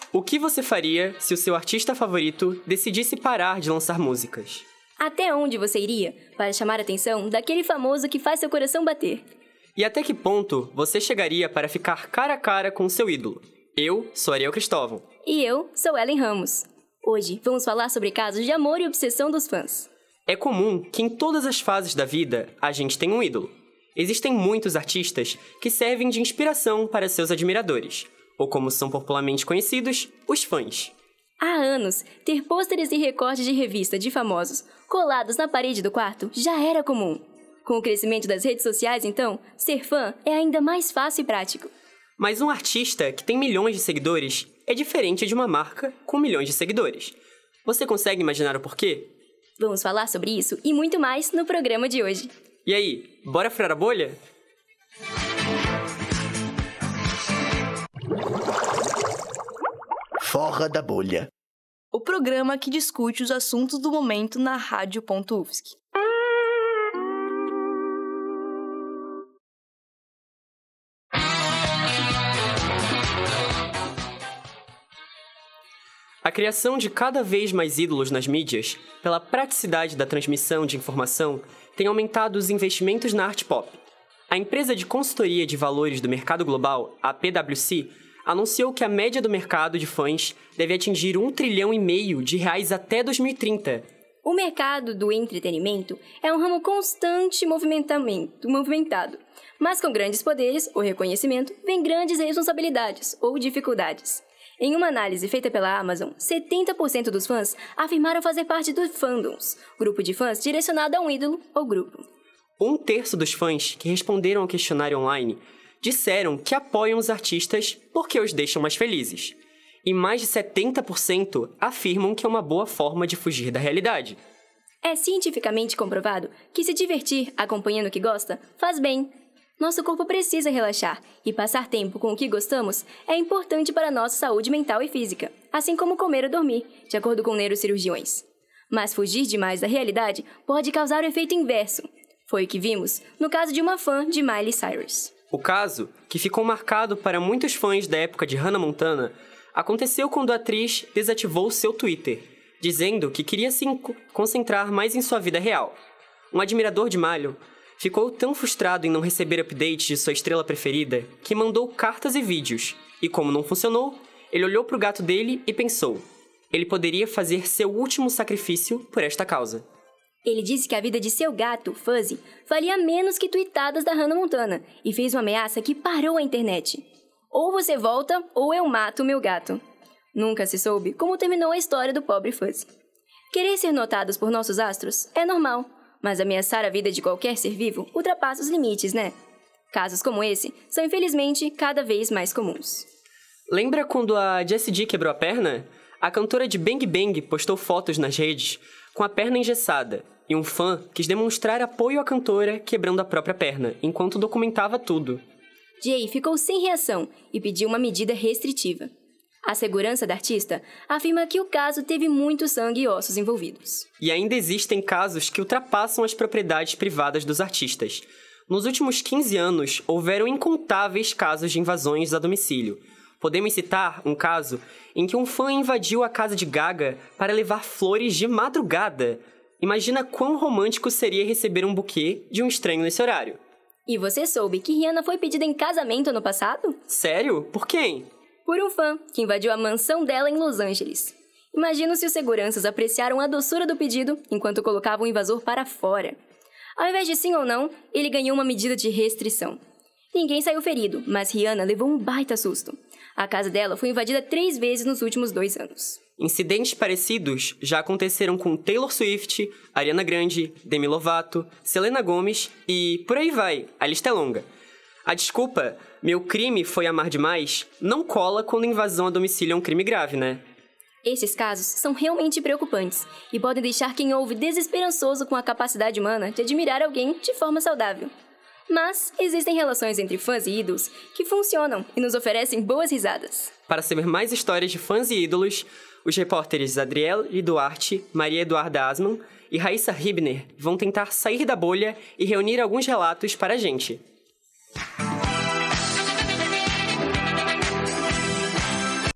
O que você faria se o seu artista favorito decidisse parar de lançar músicas? Até onde você iria para chamar a atenção daquele famoso que faz seu coração bater? E até que ponto você chegaria para ficar cara a cara com o seu ídolo? Eu sou Ariel Cristóvão. E eu sou Ellen Ramos. Hoje vamos falar sobre casos de amor e obsessão dos fãs. É comum que em todas as fases da vida a gente tenha um ídolo. Existem muitos artistas que servem de inspiração para seus admiradores, ou como são popularmente conhecidos, os fãs. Há anos, ter pôsteres e recortes de revista de famosos colados na parede do quarto já era comum. Com o crescimento das redes sociais, então, ser fã é ainda mais fácil e prático. Mas um artista que tem milhões de seguidores é diferente de uma marca com milhões de seguidores. Você consegue imaginar o porquê? Vamos falar sobre isso e muito mais no programa de hoje. E aí, bora furar a bolha? Fora da Bolha. O programa que discute os assuntos do momento na Rádio.UFSC. A criação de cada vez mais ídolos nas mídias, pela praticidade da transmissão de informação, tem aumentado os investimentos na arte pop. A empresa de consultoria de valores do mercado global, a PwC, anunciou que a média do mercado de fãs deve atingir R$1,5 trilhão até 2030. O mercado do entretenimento é um ramo constante movimentado, mas com grandes poderes ou reconhecimento vem grandes responsabilidades ou dificuldades. Em uma análise feita pela Amazon, 70% dos fãs afirmaram fazer parte do fandoms, grupo de fãs direcionado a um ídolo ou grupo. 1/3 dos fãs que responderam ao questionário online disseram que apoiam os artistas porque os deixam mais felizes. E mais de 70% afirmam que é uma boa forma de fugir da realidade. É cientificamente comprovado que se divertir acompanhando o que gosta faz bem. Nosso corpo precisa relaxar, e passar tempo com o que gostamos é importante para a nossa saúde mental e física, assim como comer ou dormir, de acordo com neurocirurgiões. Mas fugir demais da realidade pode causar o efeito inverso. Foi o que vimos no caso de uma fã de Miley Cyrus. O caso, que ficou marcado para muitos fãs da época de Hannah Montana, aconteceu quando a atriz desativou seu Twitter, dizendo que queria se concentrar mais em sua vida real. Um admirador de Miley ficou tão frustrado em não receber updates de sua estrela preferida que mandou cartas e vídeos. E como não funcionou, ele olhou para o gato dele e pensou: ele poderia fazer seu último sacrifício por esta causa. Ele disse que a vida de seu gato, Fuzzy, valia menos que tweetadas da Hannah Montana e fez uma ameaça que parou a internet. Ou você volta ou eu mato meu gato. Nunca se soube como terminou a história do pobre Fuzzy. Querer ser notados por nossos astros é normal, mas ameaçar a vida de qualquer ser vivo ultrapassa os limites, né? Casos como esse são, infelizmente, cada vez mais comuns. Lembra quando a Jessie J quebrou a perna? A cantora de Bang Bang postou fotos nas redes com a perna engessada, e um fã quis demonstrar apoio à cantora quebrando a própria perna, enquanto documentava tudo. Jay ficou sem reação e pediu uma medida restritiva. A segurança da artista afirma que o caso teve muito sangue e ossos envolvidos. E ainda existem casos que ultrapassam as propriedades privadas dos artistas. Nos últimos 15 anos, houveram incontáveis casos de invasões a domicílio. Podemos citar um caso em que um fã invadiu a casa de Gaga para levar flores de madrugada. Imagina quão romântico seria receber um buquê de um estranho nesse horário. E você soube que Rihanna foi pedida em casamento no passado? Sério? Por quem? Por um fã que invadiu a mansão dela em Los Angeles. Imagina se os seguranças apreciaram a doçura do pedido enquanto colocavam o invasor para fora. Ao invés de sim ou não, ele ganhou uma medida de restrição. Ninguém saiu ferido, mas Rihanna levou um baita susto. A casa dela foi invadida 3 vezes nos últimos 2 anos. Incidentes parecidos já aconteceram com Taylor Swift, Ariana Grande, Demi Lovato, Selena Gomez e por aí vai, a lista é longa. A desculpa, meu crime foi amar demais, não cola quando invasão a domicílio é um crime grave, né? Esses casos são realmente preocupantes e podem deixar quem ouve desesperançoso com a capacidade humana de admirar alguém de forma saudável. Mas existem relações entre fãs e ídolos que funcionam e nos oferecem boas risadas. Para saber mais histórias de fãs e ídolos, os repórteres Adriele Duarte, Maria Eduarda Asman e Raíssa Hibner vão tentar sair da bolha e reunir alguns relatos para a gente. E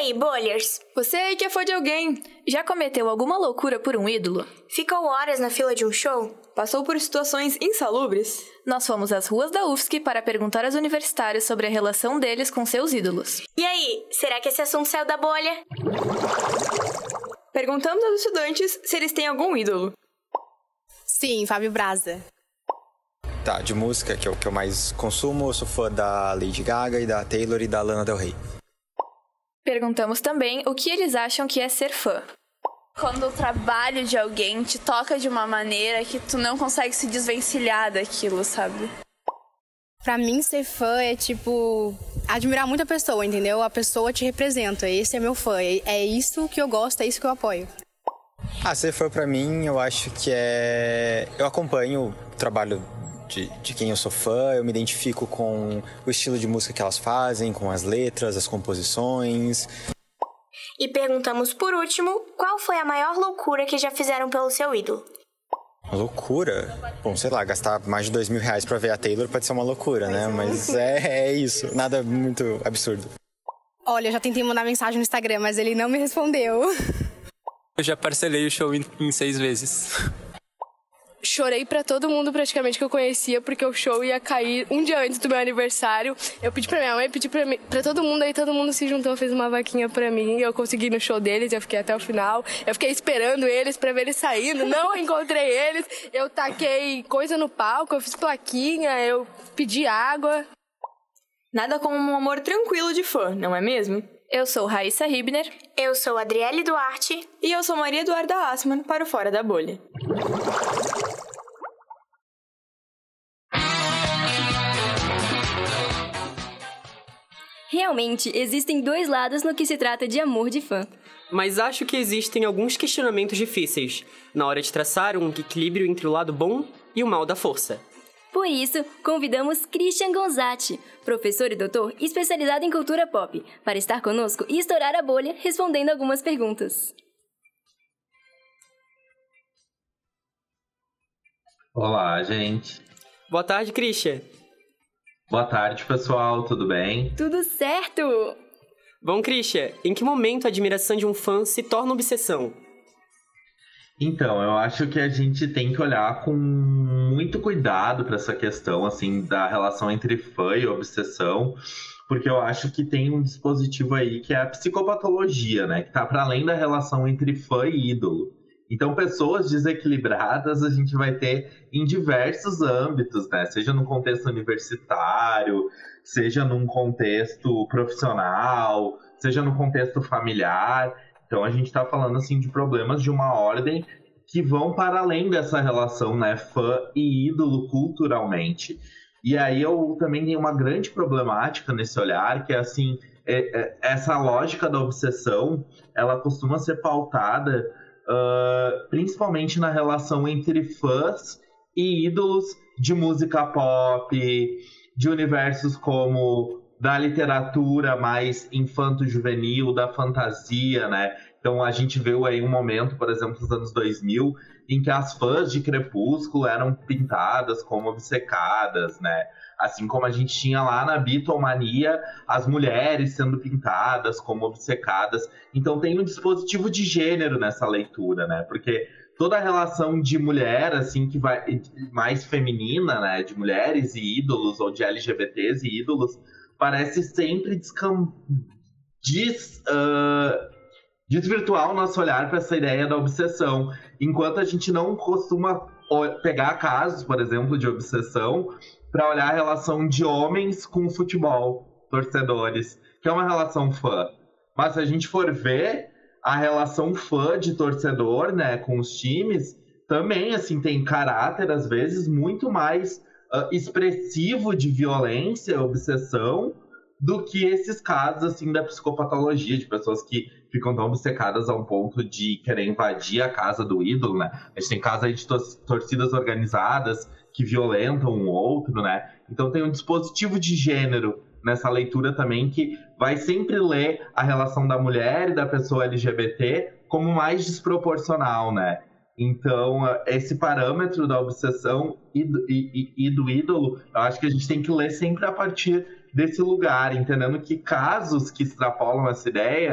aí, bolhers? Você aí que é fã de alguém, já cometeu alguma loucura por um ídolo? Ficou horas na fila de um show? Passou por situações insalubres? Nós fomos às ruas da UFSC para perguntar aos universitários sobre a relação deles com seus ídolos. E aí, será que esse assunto saiu da bolha? Perguntamos aos estudantes se eles têm algum ídolo. Sim, Fábio Braza. Tá, de música, que é o que eu mais consumo, eu sou fã da Lady Gaga e da Taylor e da Lana Del Rey. Perguntamos também o que eles acham que é ser fã. Quando o trabalho de alguém te toca de uma maneira que tu não consegue se desvencilhar daquilo, sabe? Pra mim, ser fã é, admirar muito a pessoa, entendeu? A pessoa te representa, esse é meu fã, é isso que eu gosto, é isso que eu apoio. Ser fã pra mim, eu acho que é... Eu acompanho o trabalho de quem eu sou fã, eu me identifico com o estilo de música que elas fazem, com as letras, as composições. E perguntamos por último, qual foi a maior loucura que já fizeram pelo seu ídolo? Uma loucura? Bom, sei lá, gastar mais de R$2.000 pra ver a Taylor pode ser uma loucura, né? Mas é isso, nada muito absurdo. Olha, eu já tentei mandar mensagem no Instagram, mas ele não me respondeu. Eu já parcelei o show em 6 vezes. Chorei pra todo mundo praticamente que eu conhecia, porque o show ia cair um dia antes do meu aniversário. Eu pedi pra minha mãe, pedi pra todo mundo, aí todo mundo se juntou, fez uma vaquinha pra mim. Eu consegui ir no show deles, eu fiquei até o final. Eu fiquei esperando eles pra ver eles saindo, não encontrei eles. Eu taquei coisa no palco, eu fiz plaquinha, eu pedi água. Nada como um amor tranquilo de fã, não é mesmo? Eu sou Raíssa Ribner. Eu sou Adriele Duarte. E eu sou Maria Eduarda Assmann, para o Fora da Bolha. Realmente, existem dois lados no que se trata de amor de fã. Mas acho que existem alguns questionamentos difíceis na hora de traçar um equilíbrio entre o lado bom e o mal da força. Por isso, convidamos Christian Gonzatti, professor e doutor especializado em cultura pop, para estar conosco e estourar a bolha respondendo algumas perguntas. Olá, gente. Boa tarde, Christian. Boa tarde, pessoal. Tudo bem? Tudo certo! Bom, Christian, em que momento a admiração de um fã se torna obsessão? Então, eu acho que a gente tem que olhar com muito cuidado para essa questão, assim, da relação entre fã e obsessão, porque eu acho que tem um dispositivo aí que é a psicopatologia, né? Que tá para além da relação entre fã e ídolo. Então, pessoas desequilibradas a gente vai ter em diversos âmbitos, né? Seja no contexto universitário, seja num contexto profissional, seja no contexto familiar. Então, a gente está falando, assim, de problemas de uma ordem que vão para além dessa relação, né, fã e ídolo culturalmente. E aí eu também tenho uma grande problemática nesse olhar, que é, assim, essa lógica da obsessão, ela costuma ser pautada principalmente na relação entre fãs e ídolos de música pop, de universos como da literatura mais infanto-juvenil, da fantasia, né? Então a gente viu aí um momento, por exemplo, nos anos 2000, em que as fãs de Crepúsculo eram pintadas como obcecadas, né? Assim como a gente tinha lá na Beatlemania as mulheres sendo pintadas como obcecadas. Então tem um dispositivo de gênero nessa leitura, né? Porque toda a relação de mulher, assim, que vai mais feminina, né? De mulheres e ídolos, ou de LGBTs e ídolos, parece sempre desvirtuar o nosso olhar para essa ideia da obsessão. Enquanto a gente não costuma pegar casos, por exemplo, de obsessão, para olhar a relação de homens com o futebol, torcedores, que é uma relação fã. Mas se a gente for ver a relação fã de torcedor, né, com os times, também, assim, tem caráter, às vezes, muito mais expressivo de violência, obsessão, do que esses casos, assim, da psicopatologia, de pessoas que ficam tão obcecadas a um ponto de querer invadir a casa do ídolo, né? A gente tem casos aí de torcidas organizadas que violentam um outro, né? Então tem um dispositivo de gênero nessa leitura também que vai sempre ler a relação da mulher e da pessoa LGBT como mais desproporcional, né? Então, esse parâmetro da obsessão e do ídolo, eu acho que a gente tem que ler sempre a partir desse lugar, entendendo que casos que extrapolam essa ideia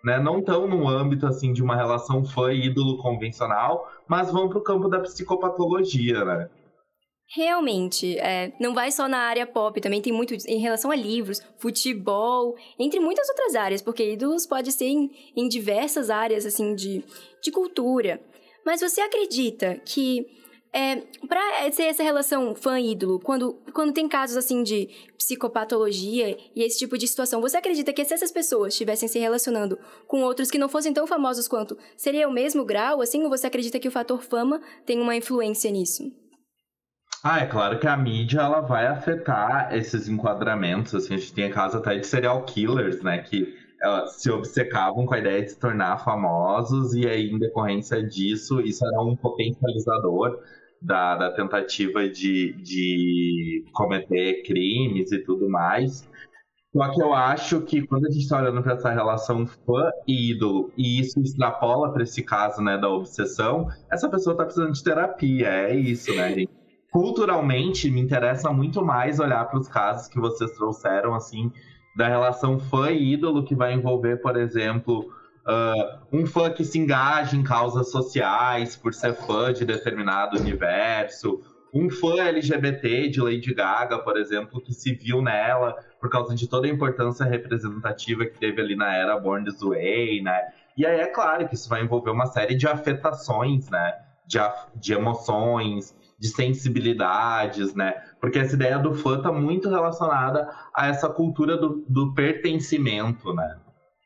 né, não estão no âmbito assim de uma relação fã-ídolo convencional, mas vão para o campo da psicopatologia, né? Realmente, não vai só na área pop, também tem muito em relação a livros, futebol, entre muitas outras áreas, porque ídolos pode ser em diversas áreas, assim, de cultura. Mas você acredita que, para ser essa relação fã-ídolo, quando tem casos, assim, de psicopatologia e esse tipo de situação, você acredita que se essas pessoas estivessem se relacionando com outros que não fossem tão famosos quanto, seria o mesmo grau, assim, ou você acredita que o fator fama tem uma influência nisso? É claro que a mídia ela vai afetar esses enquadramentos, assim, a gente tem casos até de serial killers, né, que se obcecavam com a ideia de se tornar famosos e aí, em decorrência disso, isso era um potencializador da tentativa de cometer crimes e tudo mais. Só que eu acho que quando a gente está olhando para essa relação fã e ídolo, e isso extrapola para esse caso, né, da obsessão, essa pessoa está precisando de terapia, é isso, né, gente? Culturalmente, me interessa muito mais olhar para os casos que vocês trouxeram, assim, da relação fã e ídolo, que vai envolver, por exemplo, um fã que se engaja em causas sociais por ser fã de determinado universo, um fã LGBT de Lady Gaga, por exemplo, que se viu nela por causa de toda a importância representativa que teve ali na era Born This Way, né? E aí é claro que isso vai envolver uma série de afetações, né? De emoções, de sensibilidades, né? Porque essa ideia do fã tá muito relacionada a essa cultura do pertencimento, né?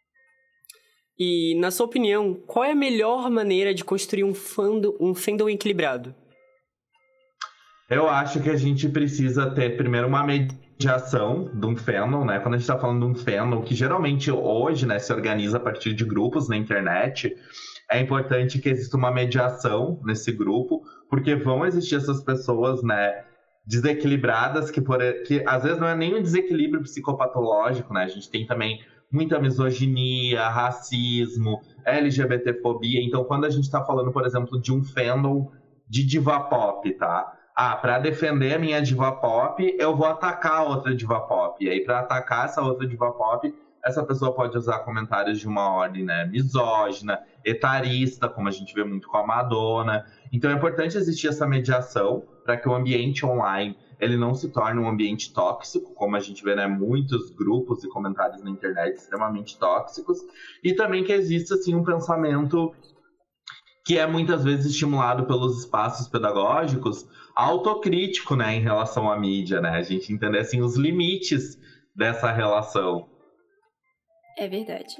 E, na sua opinião, qual é a melhor maneira de construir um fandom equilibrado? Eu acho que a gente precisa ter, primeiro, uma mediação de um fandom, né? Quando a gente tá falando de um fandom, que geralmente hoje, né, se organiza a partir de grupos na internet, é importante que exista uma mediação nesse grupo, porque vão existir essas pessoas, né, desequilibradas, que às vezes não é nem um desequilíbrio psicopatológico, né? A gente tem também muita misoginia, racismo, LGBTfobia. Então, quando a gente está falando, por exemplo, de um fandom de diva pop, tá? Para defender a minha diva pop, eu vou atacar a outra diva pop. E aí, para atacar essa outra diva pop, essa pessoa pode usar comentários de uma ordem, né, misógina, etarista, como a gente vê muito com a Madonna. Então é importante existir essa mediação para que o ambiente online ele não se torne um ambiente tóxico, como a gente vê, né, muitos grupos e comentários na internet extremamente tóxicos, e também que exista assim, um pensamento que é muitas vezes estimulado pelos espaços pedagógicos, autocrítico, né, em relação à mídia, né? A gente entender assim, os limites dessa relação. É verdade.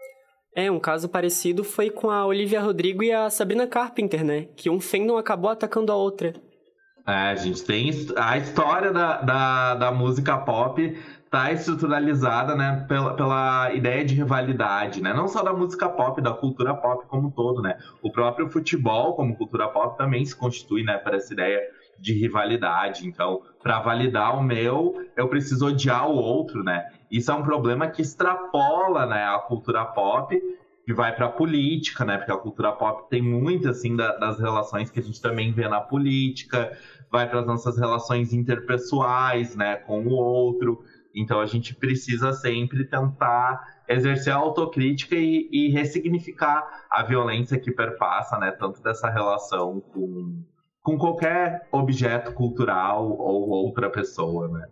Um caso parecido foi com a Olivia Rodrigo e a Sabrina Carpenter, né? Que um fandom acabou atacando a outra. A gente tem a história da música pop tá estruturalizada, né, pela ideia de rivalidade, né? Não só da música pop, da cultura pop como um todo, né? O próprio futebol como cultura pop também se constitui, né, para essa ideia de rivalidade. Então, para validar o meu, eu preciso odiar o outro, né? Isso é um problema que extrapola, né, a cultura pop e vai para a política, né? Porque a cultura pop tem muito, assim, das relações que a gente também vê na política, vai para as nossas relações interpessoais, né, com o outro. Então, a gente precisa sempre tentar exercer a autocrítica e ressignificar a violência que perpassa, né, tanto dessa relação com qualquer objeto cultural ou outra pessoa, né?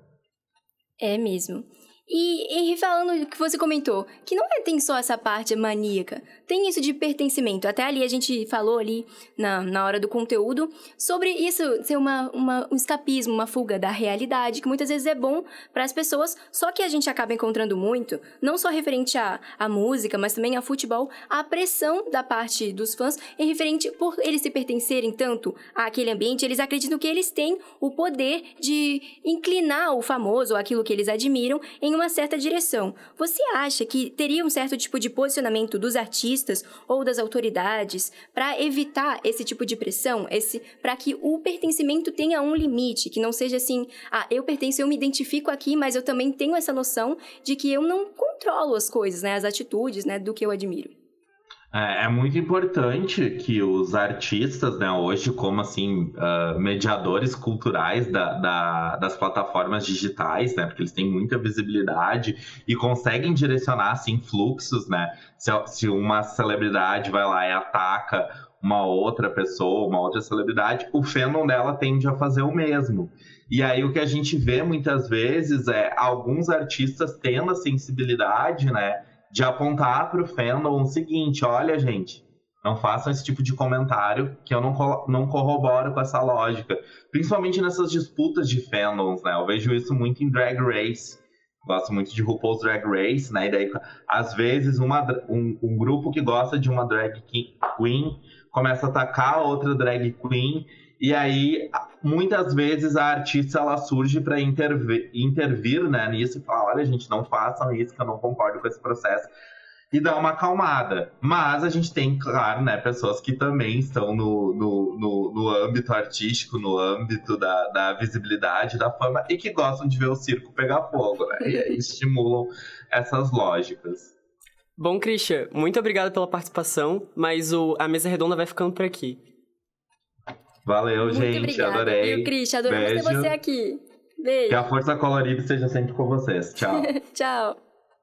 É mesmo. E falando do que você comentou, que não tem só essa parte maníaca, tem isso de pertencimento. Até ali a gente falou ali na hora do conteúdo sobre isso ser um escapismo, uma fuga da realidade, que muitas vezes é bom para as pessoas, só que a gente acaba encontrando muito, não só referente à música, mas também ao futebol, a pressão da parte dos fãs em referente por eles se pertencerem tanto àquele ambiente, eles acreditam que eles têm o poder de inclinar o famoso, ou aquilo que eles admiram, em uma certa direção. Você acha que teria um certo tipo de posicionamento dos artistas ou das autoridades para evitar esse tipo de pressão, para que o pertencimento tenha um limite, que não seja assim, eu pertenço, eu me identifico aqui, mas eu também tenho essa noção de que eu não controlo as coisas, né, as atitudes, né, do que eu admiro? É muito importante que os artistas, né, hoje, como assim, mediadores culturais das plataformas digitais, né, porque eles têm muita visibilidade e conseguem direcionar, assim, fluxos, né, se uma celebridade vai lá e ataca uma outra pessoa, uma outra celebridade, o fandom dela tende a fazer o mesmo. E aí o que a gente vê muitas vezes é alguns artistas tendo a sensibilidade, né, de apontar para o fandom o seguinte: olha, gente, não façam esse tipo de comentário que eu não corroboro com essa lógica. Principalmente nessas disputas de fandoms, né? Eu vejo isso muito em Drag Race. Gosto muito de RuPaul's Drag Race, né? E daí, às vezes, um grupo que gosta de uma drag queen começa a atacar a outra drag queen. E aí, muitas vezes, a artista ela surge para intervir, né, nisso e falar: olha, gente, não façam isso, que eu não concordo com esse processo. E dar uma acalmada. Mas a gente tem, claro, né, pessoas que também estão no âmbito artístico, no âmbito da visibilidade, da fama, e que gostam de ver o circo pegar fogo, né? E aí estimulam essas lógicas. Bom, Christian, muito obrigado pela participação, mas a mesa redonda vai ficando por aqui. Valeu, muito gente, obrigada. adorei. E o Christian, adoramos ter você aqui. Beijo. Que a força colorida esteja sempre com vocês. Tchau. Tchau.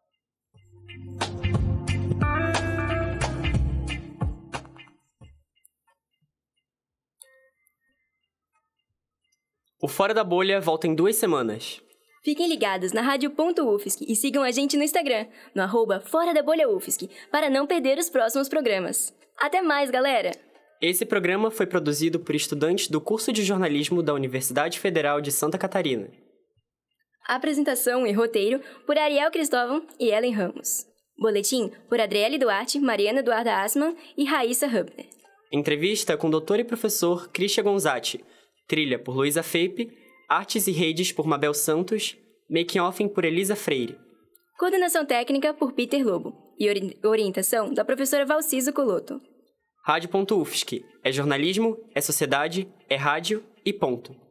O Fora da Bolha volta em 2 semanas. Fiquem ligados na Rádio.UFSC e sigam a gente no Instagram, no @Fora da Bolha UFSC, para não perder os próximos programas. Até mais, galera! Esse programa foi produzido por estudantes do curso de jornalismo da Universidade Federal de Santa Catarina. Apresentação e roteiro por Ariel Cristóvão e Ellen Ramos. Boletim por Adriele Duarte, Mariana Eduarda Assmann e Raíssa Hubner. Entrevista com o doutor e professor Christian Gonzatti. Trilha por Luísa Feipe. Artes e redes por Mabel Santos. Making Offing por Elisa Freire. Coordenação técnica por Peter Lobo. E orientação da professora Valciso Coloto. Rádio.UFSC. É jornalismo, é sociedade, é rádio e ponto.